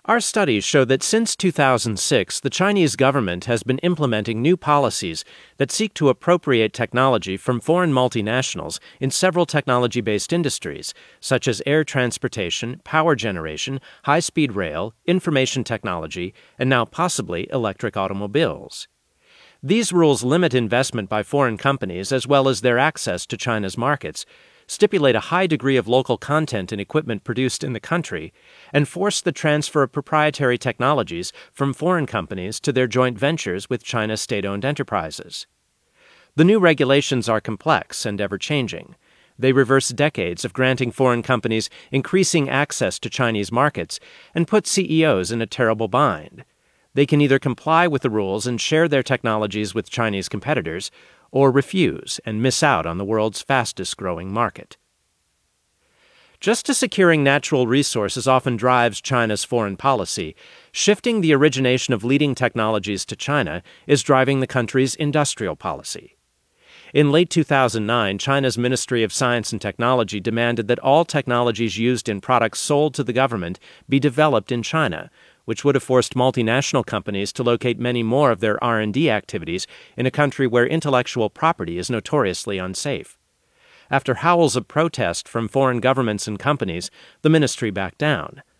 Our studies show that since 2006, the Chinese government has been implementing new policies that seek to appropriate technology from foreign multinationals in several technology-based industries, such as air transportation, power generation, high-speed rail, information technology, and now possibly electric automobiles. These rules limit investment by foreign companies as well as their access to China's markets, stipulate a high degree of local content in equipment produced in the country, and force the transfer of proprietary technologies from foreign companies to their joint ventures with China's state-owned enterprises. The new regulations are complex and ever-changing. They reverse decades of granting foreign companies increasing access to Chinese markets and put CEOs in a terrible bind. They can either comply with the rules and share their technologies with Chinese competitors, or refuse and miss out on the world's fastest-growing market. Just as securing natural resources often drives China's foreign policy, shifting the origination of leading technologies to China is driving the country's industrial policy. In late 2009, China's Ministry of Science and Technology demanded that all technologies used in products sold to the government be developed in China, which would have forced multinational companies to locate many more of their R&D activities in a country where intellectual property is notoriously unsafe. After howls of protest from foreign governments and companies, the ministry backed down.